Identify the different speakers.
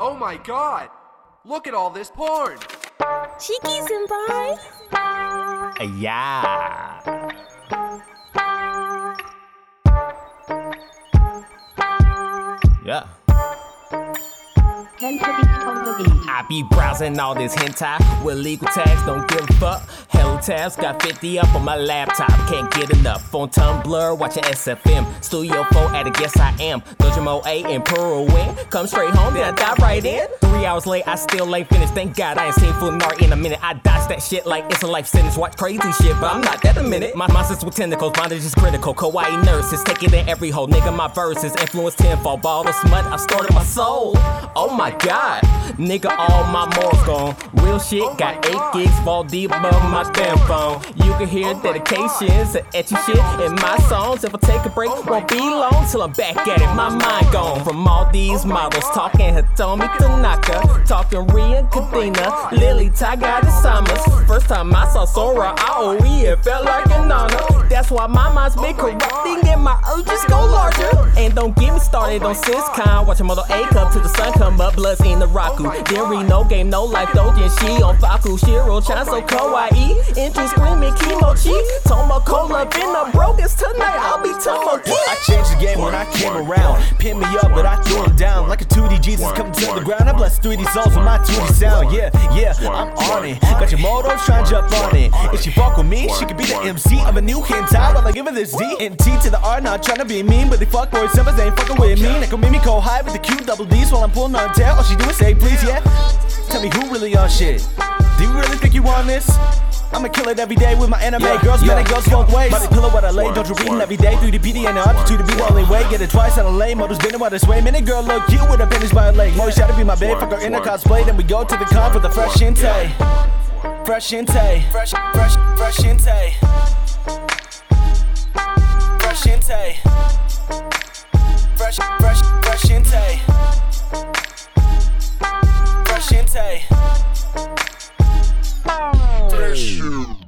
Speaker 1: Oh my god! Look at all this porn!
Speaker 2: Shiki senpai.
Speaker 3: Yeah. Yeah. I be browsing all this hentai with legal tags, don't give a fuck. Hello tabs, got 50 up on my laptop, can't get enough. On Tumblr, watching SFM. Studio 4 at a guess I am. Dojimo A and Pearl Win. Come straight home, then I dive right in. 3 hours late, I still ain't finished. Thank God I ain't seen full art in a minute. I dodge that shit like it's a life sentence. Watch crazy shit, but I'm not that a minute. My monsters with tentacles, bondage is critical. Kawaii nurses, take it in every hole. Nigga, my verses influence tenfold. Ball of smut, I started my soul. Oh my God, nigga, all my morals gone. Real shit, got 8 gigs, fall deep above my damn phone. You can hear dedications and etchy shit in my songs. If I take a break, won't be long till I'm back at it. My mind gone from all these models. Talking Hitomi Tanaka, talking Ria Kadena, Lily Tagada Samas. First time I saw Sora Aoi, it felt like an honor. That's why my mind's been corrupting and my urges go larger. And don't get me started on Siscon. Watching Model A cup till the sun come up, bloods in the Raku. Dairy, no game, no life, Dojin, she on Faku. Shiro, Chan, so kawaii. Intro screaming, Kimochi. Tomo Cola, been a brokers tonight, I'll be Tomo Kid.
Speaker 4: I changed the game when I came around. Pin me up, but I threw him down. Like a 2D Jesus coming to the ground. I bless 3D souls with my 2D sound. Yeah, I'm on it. Got your motos trying to jump on it. If she fuck with me, she could be the MC of a new hentai. While I give her this D and T to the R, not trying to be mean. But they fuck boys, they ain't fucking with me. They can make me go high with the Q double D's while I'm pulling on tail. All she do is say please, yeah. Tell me who really on shit. Do you really think you want this? I'ma kill it every day with my anime. Girls, man, it goes both ways. Body pillow what I lay, don't you reading every day. 3D PD and the altitude to be the only way. Get it twice on a lane, motors been while this way. Minute girl look cute with a finish by a leg. Mo, try to be my babe, fuck her in her cosplay. Then we go to the con for the fresh intake. Fresh intake. Fresh intake. Fresh intake. Fresh intake. Fresh intake.